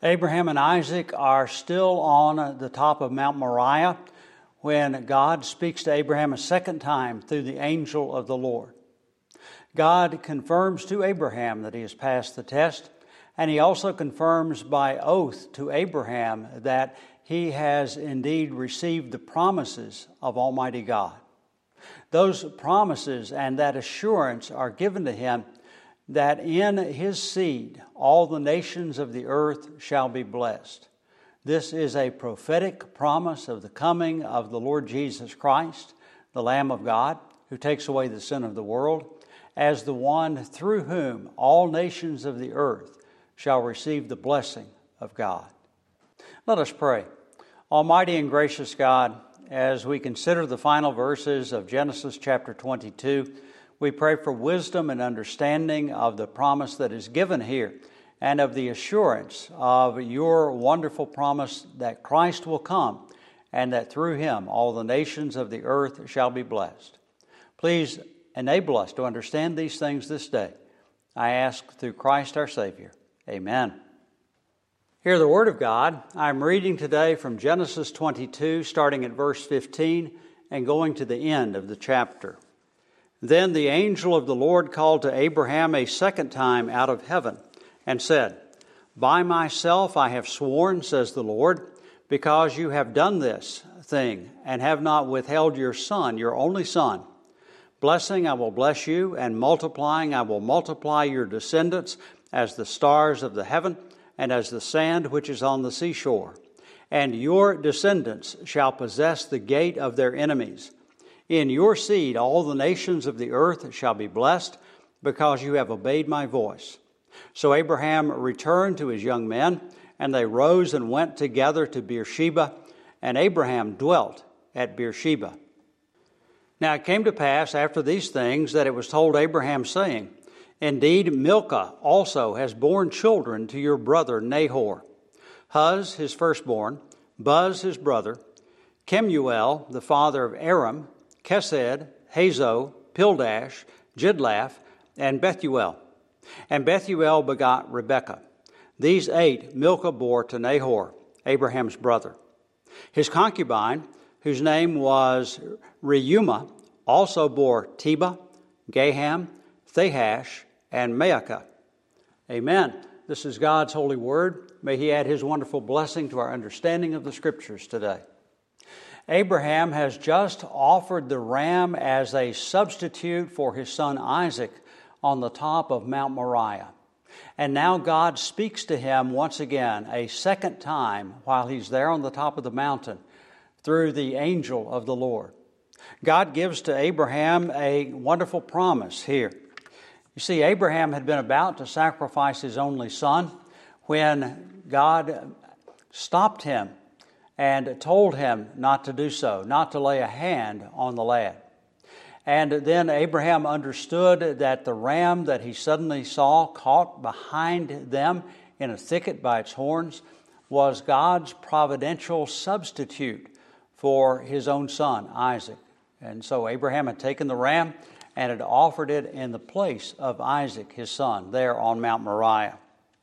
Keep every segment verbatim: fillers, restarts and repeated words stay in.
Abraham and Isaac are still on the top of Mount Moriah when God speaks to Abraham a second time through the angel of the Lord. God confirms to Abraham that he has passed the test, and he also confirms by oath to Abraham that he has indeed received the promises of Almighty God. Those promises and that assurance are given to him that in his seed all the nations of the earth shall be blessed. This is a prophetic promise of the coming of the Lord Jesus Christ, the Lamb of God, who takes away the sin of the world, as the one through whom all nations of the earth shall receive the blessing of God. Let us pray. Almighty and gracious God, as we consider the final verses of Genesis chapter twenty-two, we pray for wisdom and understanding of the promise that is given here and of the assurance of your wonderful promise that Christ will come and that through him all the nations of the earth shall be blessed. Please enable us to understand these things this day. I ask through Christ our Savior. Amen. Hear the Word of God. I'm reading today from Genesis twenty-two, starting at verse fifteen and going to the end of the chapter. Then the angel of the Lord called to Abraham a second time out of heaven and said, By myself I have sworn, says the Lord, because you have done this thing and have not withheld your son, your only son. Blessing I will bless you, and multiplying I will multiply your descendants as the stars of the heaven and as the sand which is on the seashore. And your descendants shall possess the gate of their enemies. In your seed all the nations of the earth shall be blessed, because you have obeyed my voice. So Abraham returned to his young men, and they rose and went together to Beersheba, and Abraham dwelt at Beersheba. Now it came to pass after these things that it was told Abraham, saying, Indeed, Milcah also has borne children to your brother Nahor. Huz, his firstborn, Buz, his brother, Kemuel, the father of Aram, Kesed, Hazo, Pildash, Jidlaph, and Bethuel. And Bethuel begot Rebekah. These eight Milcah bore to Nahor, Abraham's brother. His concubine, whose name was Reumah, also bore Tebah, Gaham, Thahash, and Maacah. Amen. This is God's holy word. May he add his wonderful blessing to our understanding of the Scriptures today. Abraham has just offered the ram as a substitute for his son Isaac on the top of Mount Moriah. And now God speaks to him once again, a second time, while he's there on the top of the mountain, through the angel of the Lord. God gives to Abraham a wonderful promise here. You see, Abraham had been about to sacrifice his only son when God stopped him and told him not to do so, not to lay a hand on the lad. And then Abraham understood that the ram that he suddenly saw caught behind them in a thicket by its horns was God's providential substitute for his own son, Isaac. And so Abraham had taken the ram and had offered it in the place of Isaac, his son, there on Mount Moriah.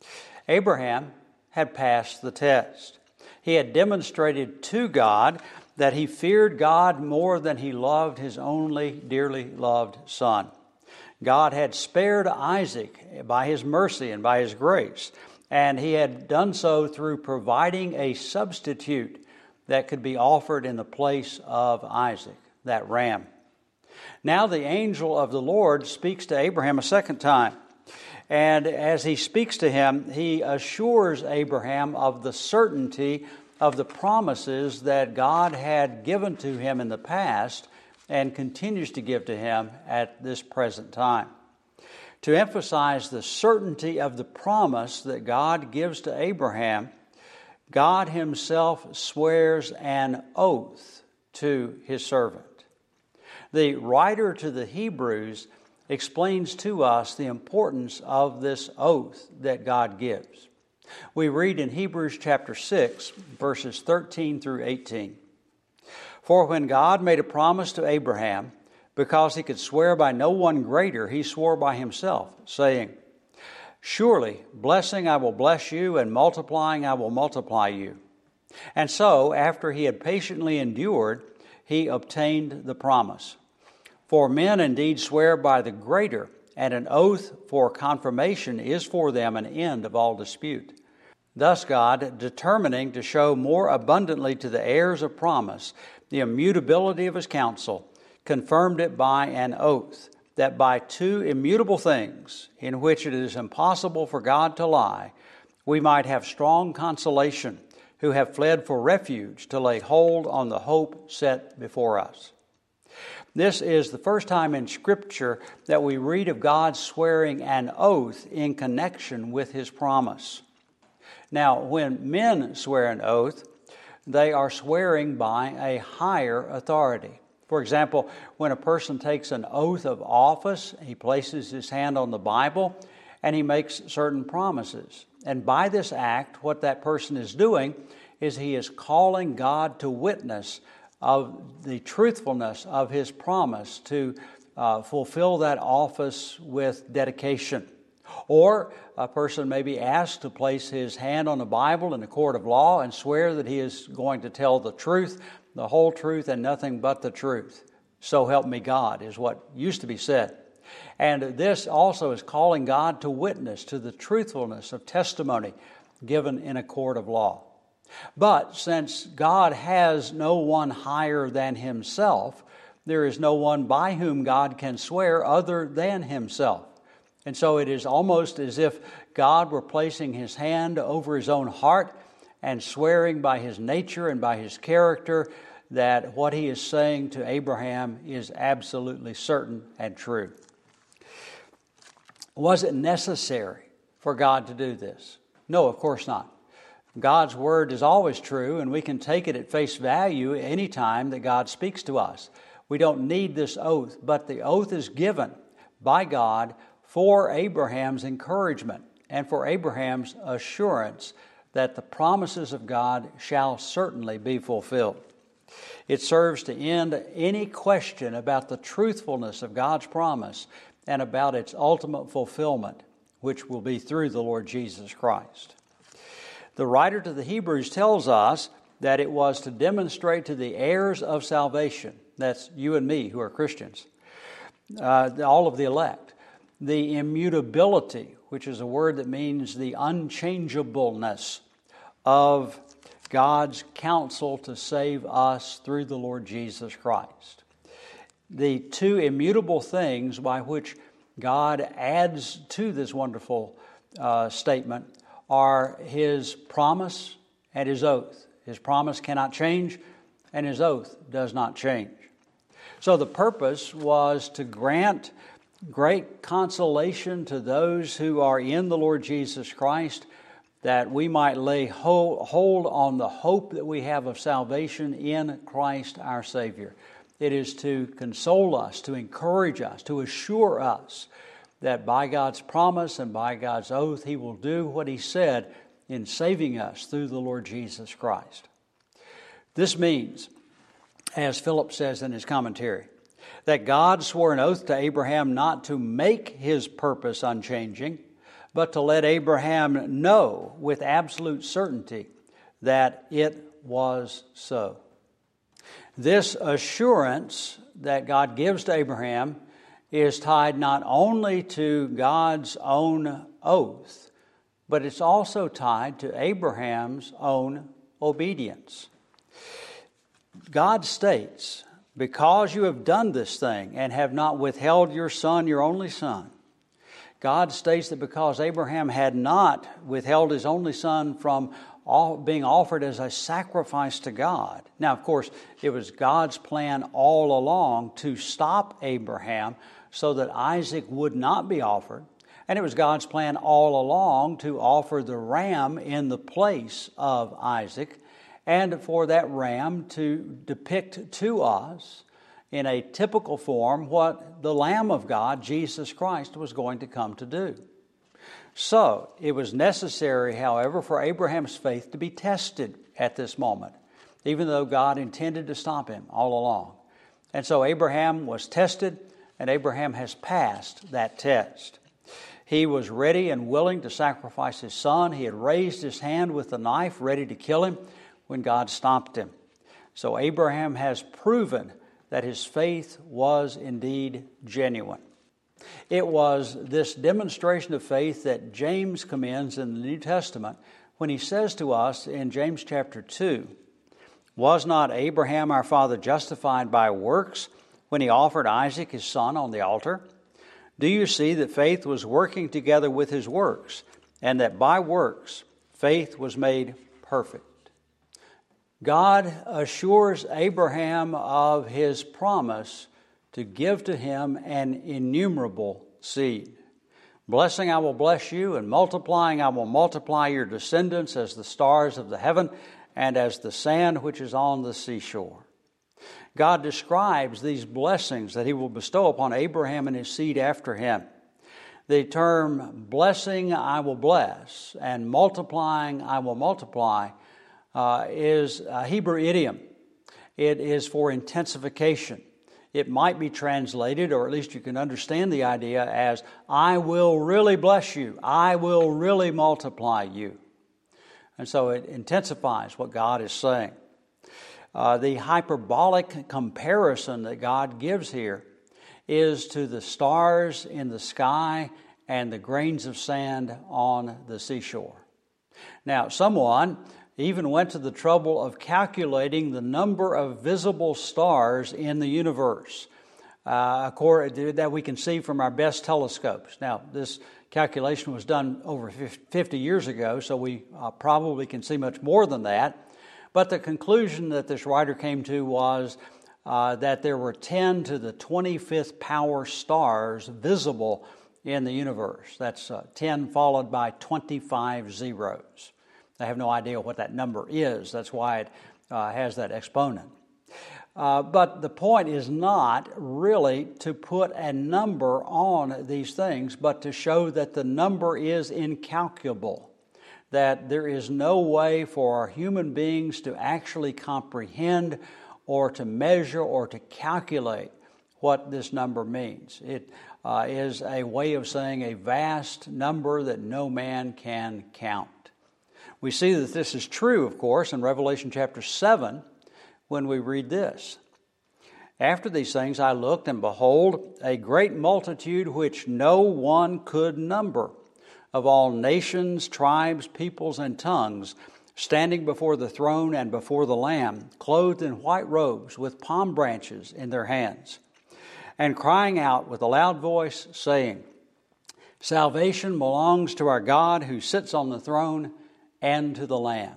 Abraham had passed the test. He had demonstrated to God that he feared God more than he loved his only dearly loved son. God had spared Isaac by his mercy and by his grace, and he had done so through providing a substitute that could be offered in the place of Isaac, that ram. Now the angel of the Lord speaks to Abraham a second time. And as he speaks to him, he assures Abraham of the certainty of the promises that God had given to him in the past and continues to give to him at this present time. To emphasize the certainty of the promise that God gives to Abraham, God himself swears an oath to his servant. The writer to the Hebrews explains to us the importance of this oath that God gives. We read in Hebrews chapter six, verses thirteen through eighteen. For when God made a promise to Abraham, because he could swear by no one greater, he swore by himself, saying, Surely, blessing I will bless you, and multiplying I will multiply you. And so, after he had patiently endured, he obtained the promise. For men indeed swear by the greater, and an oath for confirmation is for them an end of all dispute. Thus God, determining to show more abundantly to the heirs of promise the immutability of his counsel, confirmed it by an oath, that by two immutable things, in which it is impossible for God to lie, we might have strong consolation, who have fled for refuge to lay hold on the hope set before us. This is the first time in Scripture that we read of God swearing an oath in connection with his promise. Now, when men swear an oath, they are swearing by a higher authority. For example, when a person takes an oath of office, he places his hand on the Bible and he makes certain promises. And by this act, what that person is doing is he is calling God to witness of the truthfulness of his promise to uh, fulfill that office with dedication. Or a person may be asked to place his hand on the Bible in a court of law and swear that he is going to tell the truth, the whole truth, and nothing but the truth. So help me God, is what used to be said. And this also is calling God to witness to the truthfulness of testimony given in a court of law. But since God has no one higher than himself, there is no one by whom God can swear other than himself. And so it is almost as if God were placing his hand over his own heart and swearing by his nature and by his character that what he is saying to Abraham is absolutely certain and true. Was it necessary for God to do this? No, of course not. God's word is always true, and we can take it at face value any time that God speaks to us. We don't need this oath, but the oath is given by God for Abraham's encouragement and for Abraham's assurance that the promises of God shall certainly be fulfilled. It serves to end any question about the truthfulness of God's promise and about its ultimate fulfillment, which will be through the Lord Jesus Christ. The writer to the Hebrews tells us that it was to demonstrate to the heirs of salvation, that's you and me who are Christians, uh, all of the elect, the immutability, which is a word that means the unchangeableness of God's counsel to save us through the Lord Jesus Christ. The two immutable things by which God adds to this wonderful uh, statement are his promise and his oath. His promise cannot change, and his oath does not change. So the purpose was to grant great consolation to those who are in the Lord Jesus Christ, that we might lay hold on the hope that we have of salvation in Christ our Savior. It is to console us, to encourage us, to assure us that by God's promise and by God's oath, he will do what he said in saving us through the Lord Jesus Christ. This means, as Philip says in his commentary, that God swore an oath to Abraham not to make his purpose unchanging, but to let Abraham know with absolute certainty that it was so. This assurance that God gives to Abraham is tied not only to God's own oath, but it's also tied to Abraham's own obedience. God states, because you have done this thing and have not withheld your son, your only son. God states that because Abraham had not withheld his only son from all being offered as a sacrifice to God. Now, of course, it was God's plan all along to stop Abraham so that Isaac would not be offered. And it was God's plan all along to offer the ram in the place of Isaac, and for that ram to depict to us in a typical form what the Lamb of God, Jesus Christ, was going to come to do. So, it was necessary, however, for Abraham's faith to be tested at this moment, even though God intended to stop him all along. And so Abraham was tested, and Abraham has passed that test. He was ready and willing to sacrifice his son. He had raised his hand with the knife, ready to kill him, when God stopped him. So Abraham has proven that his faith was indeed genuine. It was this demonstration of faith that James commends in the New Testament when he says to us in James chapter two, "Was not Abraham our father justified by works when he offered Isaac his son on the altar? Do you see that faith was working together with his works, and that by works faith was made perfect?" God assures Abraham of his promise to give to him an innumerable seed. "Blessing I will bless you, and multiplying I will multiply your descendants as the stars of the heaven and as the sand which is on the seashore." God describes these blessings that he will bestow upon Abraham and his seed after him. The term blessing I will bless and multiplying I will multiply uh, is a Hebrew idiom. It is for intensification. It might be translated, or at least you can understand the idea as, I will really bless you. I will really multiply you. And so it intensifies what God is saying. Uh, the hyperbolic comparison that God gives here is to the stars in the sky and the grains of sand on the seashore. Now, someone even went to the trouble of calculating the number of visible stars in the universe uh, that we can see from our best telescopes. Now, this calculation was done over fifty years ago, so we uh, probably can see much more than that. But the conclusion that this writer came to was uh, that there were ten to the twenty-fifth power stars visible in the universe. That's uh, ten followed by twenty-five zeros. I have no idea what that number is. That's why it uh, has that exponent. Uh, but the point is not really to put a number on these things, but to show that the number is incalculable, that there is no way for human beings to actually comprehend or to measure or to calculate what this number means. It uh, is a way of saying a vast number that no man can count. We see that this is true, of course, in Revelation chapter seven, when we read this. "After these things I looked, and behold, a great multitude which no one could number, of all nations, tribes, peoples, and tongues, standing before the throne and before the Lamb, clothed in white robes, with palm branches in their hands, and crying out with a loud voice, saying, Salvation belongs to our God who sits on the throne and to the Lamb."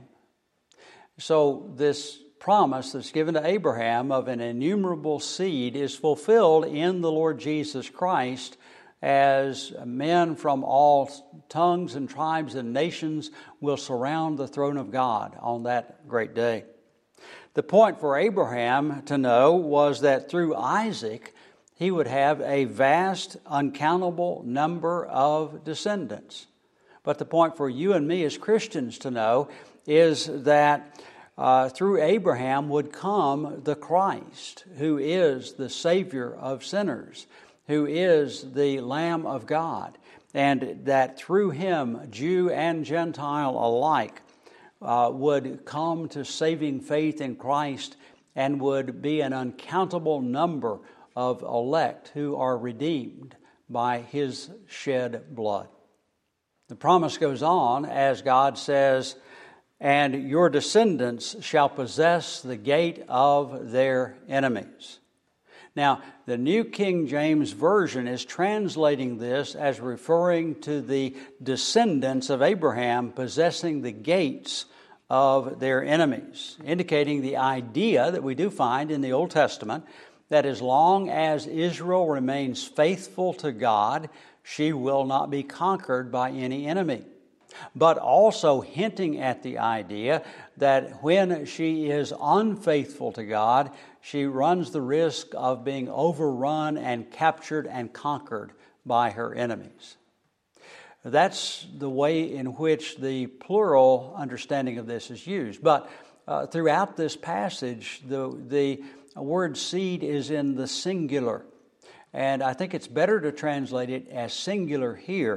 So this promise that's given to Abraham of an innumerable seed is fulfilled in the Lord Jesus Christ, as men from all tongues and tribes and nations will surround the throne of God on that great day. The point for Abraham to know was that through Isaac, he would have a vast, uncountable number of descendants. But the point for you and me as Christians to know is that uh, through Abraham would come the Christ, who is the Savior of sinners, who is the Lamb of God, and that through him, Jew and Gentile alike uh, would come to saving faith in Christ and would be an uncountable number of elect who are redeemed by his shed blood. The promise goes on as God says, "And your descendants shall possess the gate of their enemies." Now, the New King James Version is translating this as referring to the descendants of Abraham possessing the gates of their enemies, indicating the idea that we do find in the Old Testament that as long as Israel remains faithful to God, she will not be conquered by any enemy. But also hinting at the idea that when she is unfaithful to God, she runs the risk of being overrun and captured and conquered by her enemies. That's the way in which the plural understanding of this is used. But uh, throughout this passage, the, the word seed is in the singular. And I think it's better to translate it as singular here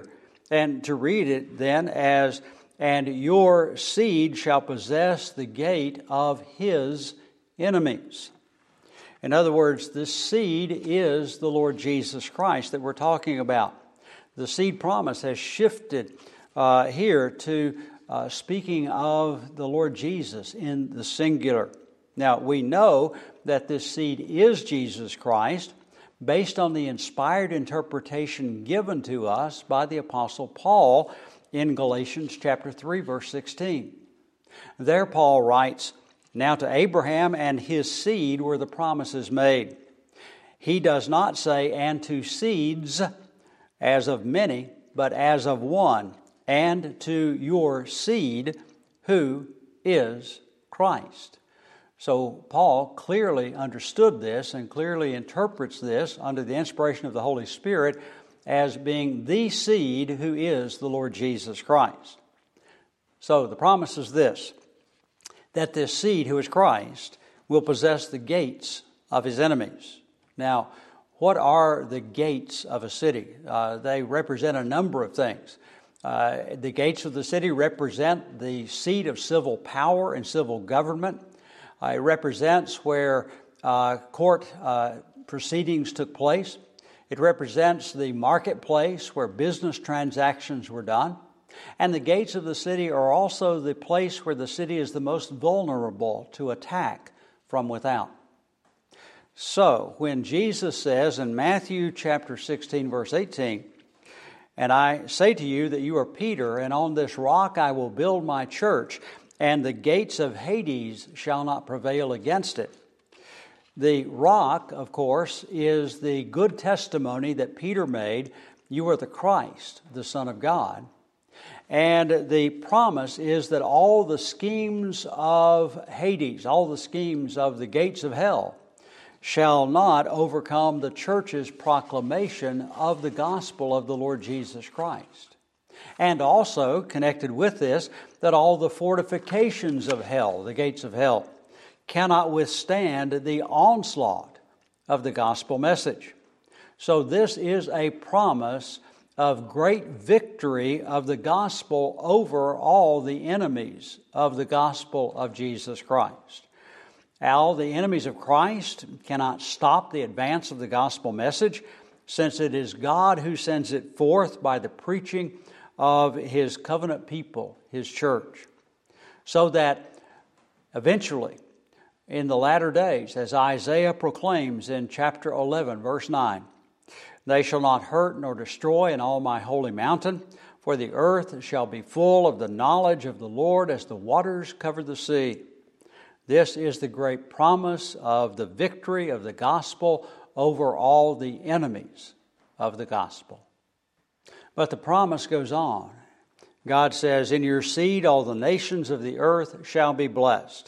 and to read it then as, and your seed shall possess the gate of his enemies. In other words, this seed is the Lord Jesus Christ that we're talking about. The seed promise has shifted uh, here to uh, speaking of the Lord Jesus in the singular. Now, we know that this seed is Jesus Christ based on the inspired interpretation given to us by the Apostle Paul in Galatians chapter three, verse sixteen. There Paul writes, "Now to Abraham and his seed were the promises made." He does not say, "and to seeds as of many, but as of one, and to your seed, who is Christ." So Paul clearly understood this and clearly interprets this under the inspiration of the Holy Spirit as being the seed who is the Lord Jesus Christ. So the promise is this, that this seed who is Christ will possess the gates of his enemies. Now, what are the gates of a city? Uh, they represent a number of things. Uh, the gates of the city represent the seat of civil power and civil government. Uh, it represents where uh, court uh, proceedings took place. It represents the marketplace where business transactions were done. And the gates of the city are also the place where the city is the most vulnerable to attack from without. So, when Jesus says in Matthew chapter sixteen, verse eighteen, "And I say to you that you are Peter, and on this rock I will build my church, and the gates of Hades shall not prevail against it." The rock, of course, is the good testimony that Peter made, "You are the Christ, the Son of God." And the promise is that all the schemes of Hades, all the schemes of the gates of hell, shall not overcome the church's proclamation of the gospel of the Lord Jesus Christ. And also, connected with this, that all the fortifications of hell, the gates of hell, cannot withstand the onslaught of the gospel message. So this is a promise of great victory of the gospel over all the enemies of the gospel of Jesus Christ. All the enemies of Christ cannot stop the advance of the gospel message, since it is God who sends it forth by the preaching of his covenant people, his church. So that eventually, in the latter days, as Isaiah proclaims in chapter eleven, verse nine, "They shall not hurt nor destroy in all my holy mountain, for the earth shall be full of the knowledge of the Lord as the waters cover the sea." This is the great promise of the victory of the gospel over all the enemies of the gospel. But the promise goes on. God says, "In your seed all the nations of the earth shall be blessed."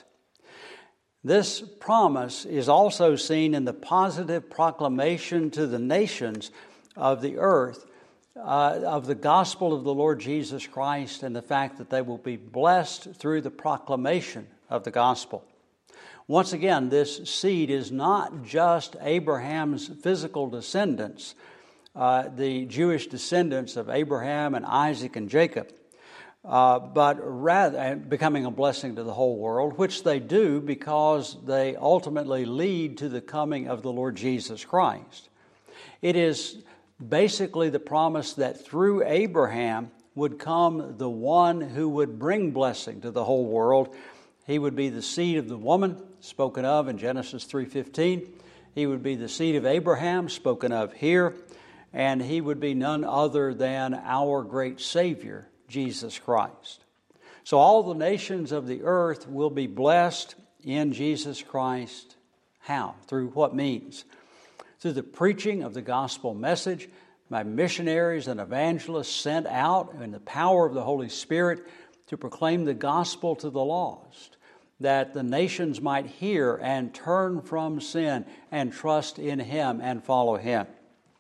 This promise is also seen in the positive proclamation to the nations of the earth uh, of the gospel of the Lord Jesus Christ, and the fact that they will be blessed through the proclamation of the gospel. Once again, this seed is not just Abraham's physical descendants, uh, the Jewish descendants of Abraham and Isaac and Jacob, uh, but rather becoming a blessing to the whole world, which they do because they ultimately lead to the coming of the Lord Jesus Christ. It is basically the promise that through Abraham would come the one who would bring blessing to the whole world. He would be the seed of the woman, spoken of in Genesis three fifteen. He would be the seed of Abraham, spoken of here. And he would be none other than our great Savior, Jesus Christ. So all the nations of the earth will be blessed in Jesus Christ. How? Through what means? Through the preaching of the gospel message by missionaries and evangelists sent out in the power of the Holy Spirit to proclaim the gospel to the lost, that the nations might hear and turn from sin and trust in Him and follow Him.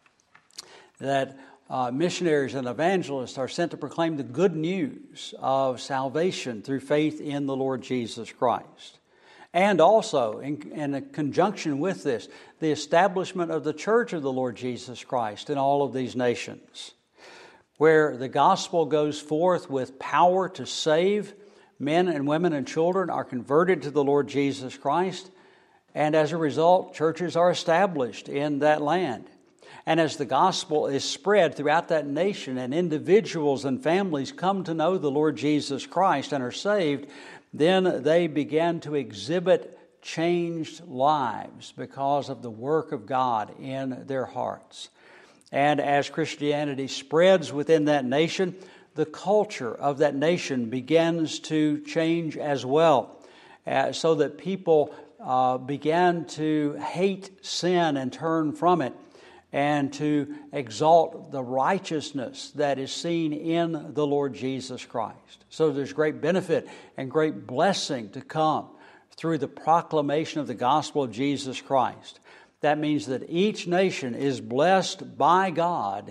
That uh, missionaries and evangelists are sent to proclaim the good news of salvation through faith in the Lord Jesus Christ. And also, in, in conjunction with this, the establishment of the church of the Lord Jesus Christ in all of these nations. where the gospel goes forth with power to save. Men and women and children are converted to the Lord Jesus Christ, and as a result, churches are established in that land. And as the gospel is spread throughout that nation and individuals and families come to know the Lord Jesus Christ and are saved, then they begin to exhibit changed lives because of the work of God in their hearts. And as Christianity spreads within that nation, the culture of that nation begins to change as well, uh, so that people uh, began to hate sin and turn from it, and to exalt the righteousness that is seen in the Lord Jesus Christ. So there's great benefit and great blessing to come through the proclamation of the gospel of Jesus Christ. That means that each nation is blessed by God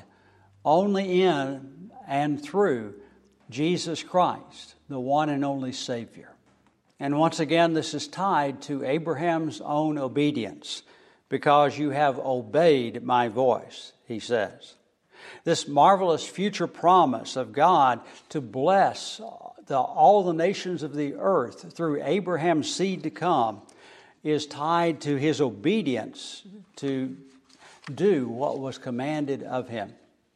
only in and through Jesus Christ, the one and only Savior. And once again, this is tied to Abraham's own obedience. Because you have obeyed my voice, he says. This marvelous future promise of God to bless the, all the nations of the earth through Abraham's seed to come is tied to his obedience to do what was commanded of him.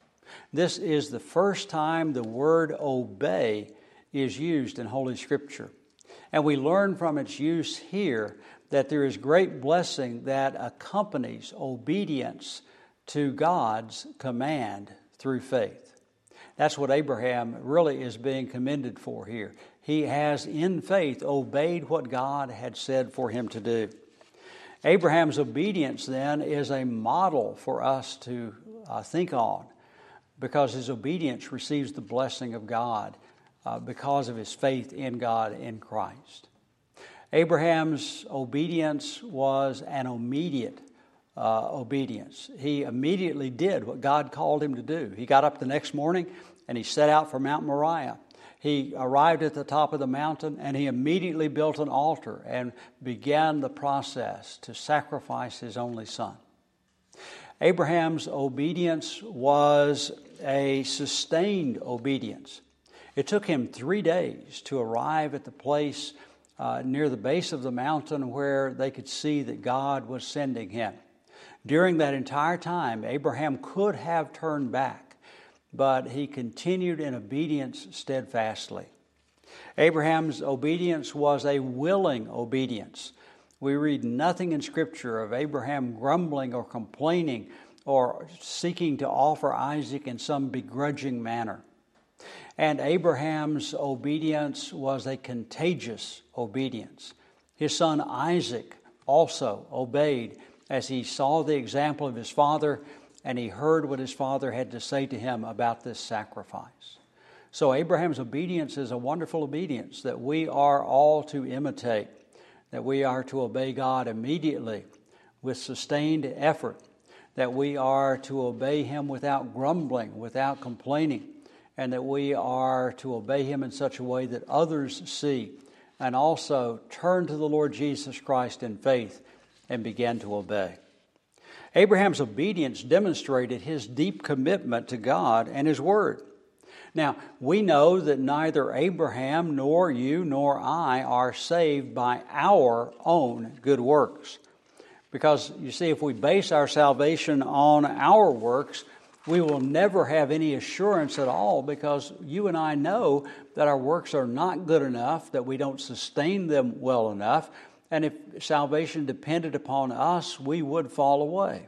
This is the first time the word obey is used in Holy Scripture. And we learn from its use here that there is great blessing that accompanies obedience to God's command through faith. That's what Abraham really is being commended for here. He has, in faith, obeyed what God had said for him to do. Abraham's obedience, then, is a model for us to uh, think on, because his obedience receives the blessing of God uh, because of his faith in God in Christ. Abraham's obedience was an immediate uh, obedience. He immediately did what God called him to do. He got up the next morning and he set out for Mount Moriah. He arrived at the top of the mountain and he immediately built an altar and began the process to sacrifice his only son. Abraham's obedience was a sustained obedience. It took him three days to arrive at the place uh, near the base of the mountain where they could see that God was sending him. During that entire time, Abraham could have turned back, but he continued in obedience steadfastly. Abraham's obedience was a willing obedience. We read nothing in Scripture of Abraham grumbling or complaining or seeking to offer Isaac in some begrudging manner. And Abraham's obedience was a contagious obedience. His son Isaac also obeyed as he saw the example of his father and he heard what his father had to say to him about this sacrifice. So Abraham's obedience is a wonderful obedience that we are all to imitate, that we are to obey God immediately with sustained effort, that we are to obey Him without grumbling, without complaining, and that we are to obey Him in such a way that others see and also turn to the Lord Jesus Christ in faith and begin to obey. Abraham's obedience demonstrated his deep commitment to God and His Word. Now, we know that neither Abraham nor you nor I are saved by our own good works. Because, you see, if we base our salvation on our works, we will never have any assurance at all, because you and I know that our works are not good enough, that we don't sustain them well enough, and if salvation depended upon us, we would fall away.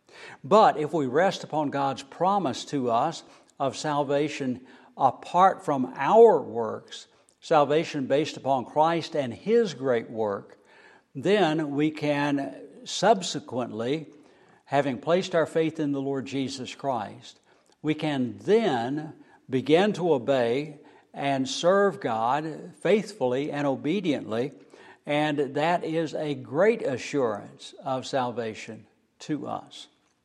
But if we rest upon God's promise to us of salvation apart from our works, salvation based upon Christ and His great work, then we can subsequently, having placed our faith in the Lord Jesus Christ, we can then begin to obey and serve God faithfully and obediently, and that is a great assurance of salvation to us.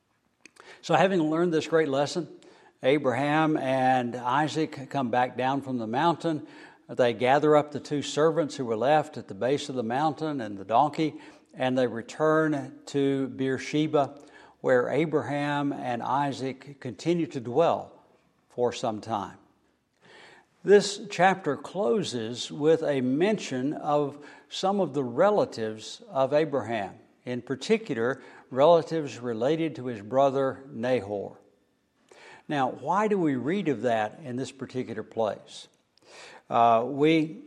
So having learned this great lesson, Abraham and Isaac come back down from the mountain. They gather up the two servants who were left at the base of the mountain and the donkey, and they return to Beersheba, where Abraham and Isaac continue to dwell for some time. This chapter closes with a mention of some of the relatives of Abraham, in particular, relatives related to his brother Nahor. Now, why do we read of that in this particular place? Uh, we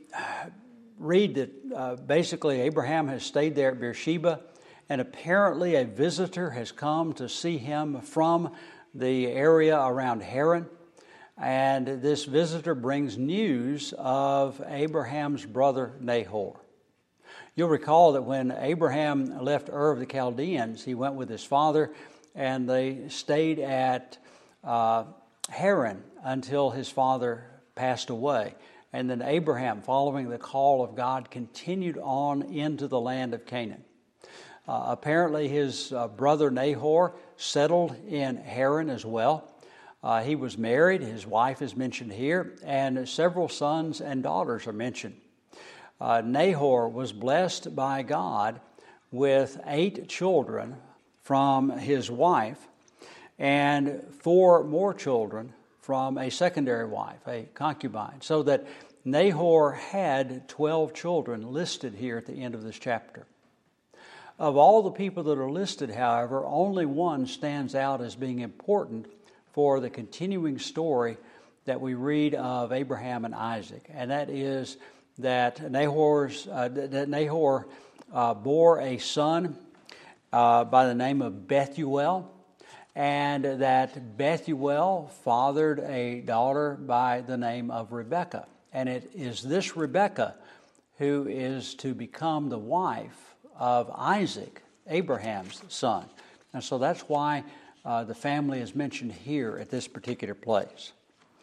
read that uh, basically Abraham has stayed there at Beersheba, and apparently a visitor has come to see him from the area around Haran. And this visitor brings news of Abraham's brother Nahor. You'll recall that when Abraham left Ur of the Chaldeans, he went with his father, and they stayed at uh, Haran until his father passed away. And then Abraham, following the call of God, continued on into the land of Canaan. Uh, apparently his uh, brother Nahor settled in Haran as well. Uh, he was married, his wife is mentioned here, and several sons and daughters are mentioned. Uh, Nahor was blessed by God with eight children from his wife and four more children from a secondary wife, a concubine, so that Nahor had twelve children listed here at the end of this chapter. Of all the people that are listed, however, only one stands out as being important for the continuing story that we read of Abraham and Isaac, and that is that Nahor's uh, that Nahor uh, bore a son uh, by the name of Bethuel, and that Bethuel fathered a daughter by the name of Rebekah, and it is this Rebekah who is to become the wife of Isaac, Abraham's son, and so that's why Uh, the family is mentioned here at this particular place.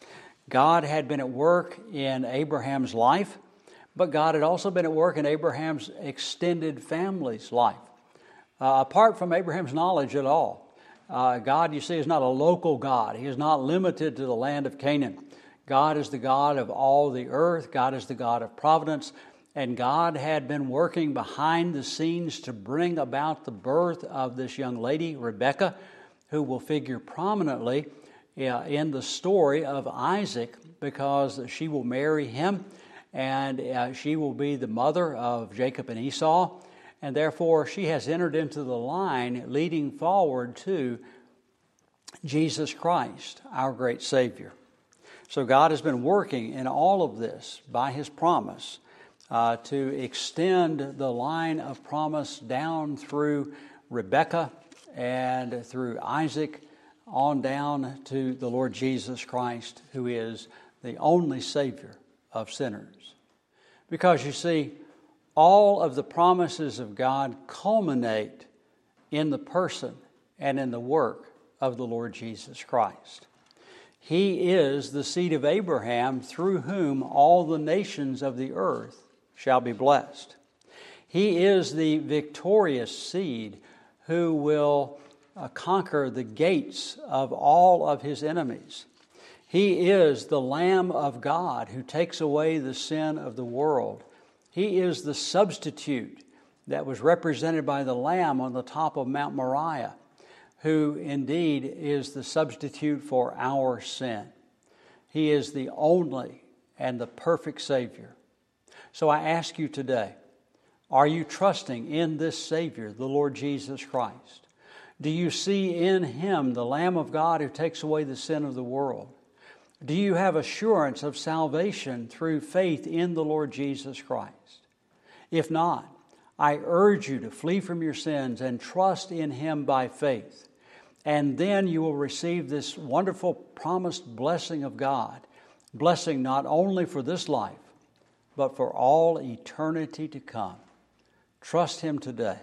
God had been at work in Abraham's life, but God had also been at work in Abraham's extended family's life. Uh, apart from Abraham's knowledge at all, uh, God, you see, is not a local God. He is not limited to the land of Canaan. God is the God of all the earth. God is the God of providence. And God had been working behind the scenes to bring about the birth of this young lady, Rebekah, who will figure prominently uh, in the story of Isaac, because she will marry him, and uh, she will be the mother of Jacob and Esau, and therefore she has entered into the line leading forward to Jesus Christ, our great Savior. So God has been working in all of this by His promise uh, to extend the line of promise down through Rebekah and through Isaac on down to the Lord Jesus Christ, who is the only Savior of sinners. Because you see, all of the promises of God culminate in the person and in the work of the Lord Jesus Christ. He is the seed of Abraham, through whom all the nations of the earth shall be blessed. He is the victorious seed who will uh, conquer the gates of all of his enemies. He is the Lamb of God who takes away the sin of the world. He is the substitute that was represented by the Lamb on the top of Mount Moriah, who indeed is the substitute for our sin. He is the only and the perfect Savior. So I ask you today, are you trusting in this Savior, the Lord Jesus Christ? Do you see in Him the Lamb of God who takes away the sin of the world? Do you have assurance of salvation through faith in the Lord Jesus Christ? If not, I urge you to flee from your sins and trust in Him by faith. And then you will receive this wonderful promised blessing of God, blessing not only for this life, but for all eternity to come. Trust Him today.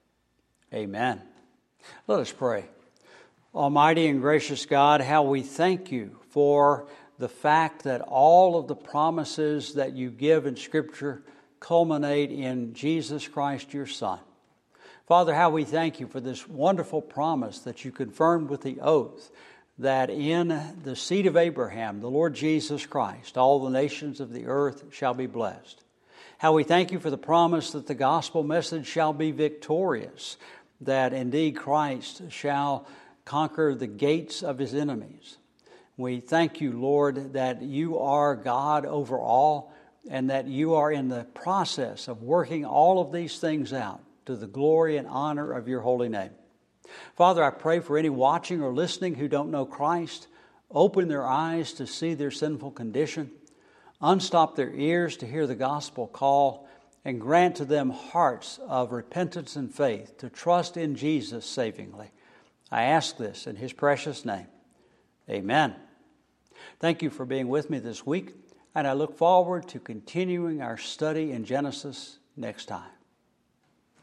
Amen. Let us pray. Almighty and gracious God, how we thank You for the fact that all of the promises that You give in Scripture culminate in Jesus Christ, Your Son. Father, how we thank You for this wonderful promise that You confirmed with the oath, that in the seed of Abraham, the Lord Jesus Christ, all the nations of the earth shall be blessed. How we thank You for the promise that the gospel message shall be victorious, that indeed Christ shall conquer the gates of His enemies. We thank you, Lord, that you are God over all and that you are in the process of working all of these things out to the glory and honor of your holy name. Father, I pray for any watching or listening who don't know Christ. Open their eyes to see their sinful condition. Unstop their ears to hear the gospel call, and grant to them hearts of repentance and faith to trust in Jesus savingly. I ask this in his precious name. Amen. Thank you for being with me this week, and I look forward to continuing our study in Genesis next time.